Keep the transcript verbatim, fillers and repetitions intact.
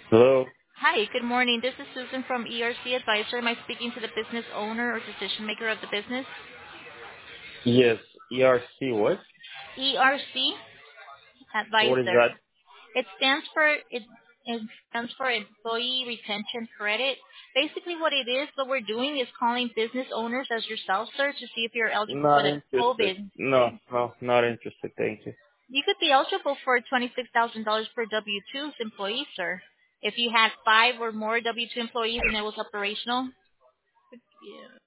Hello? Hi, good morning. This is Susan from E R C Advisor. Am I speaking to the business owner or decision maker of the business? Yes, E R C what? E R C What is Advisor. that? It stands for it, it stands for Employee Retention Credit. Basically, what it is, what we're doing is calling business owners as yourself, sir, to see if you're eligible for Not the interested. COVID. No, no, not interested, thank you. You could be eligible for twenty-six thousand dollars per W two employee, sir. If you had five or more W two employees and it was operational.